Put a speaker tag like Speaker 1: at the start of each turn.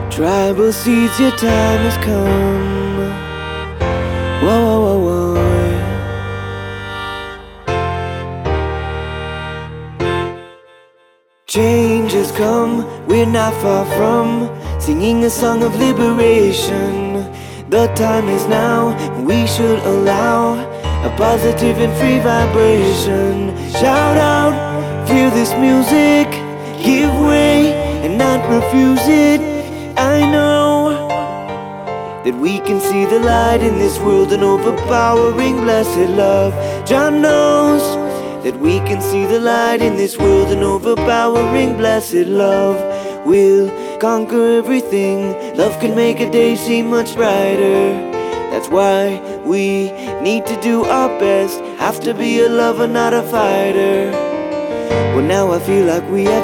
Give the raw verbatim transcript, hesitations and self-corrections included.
Speaker 1: Tribal seeds, your time has come. Whoa, whoa, whoa, whoa. Change has come, we're not far from singing a song of liberation. The time is now, we should allow a positive and free vibration. Shout out, feel this music, give way and not refuse it. I know that we can see the light in this world, an overpowering blessed love. John knows that we can see the light in this world, an overpowering blessed love will conquer everything. Love can make a day seem much brighter. That's why we need to do our best. Have to be a lover, not a fighter. Well, now I feel like we have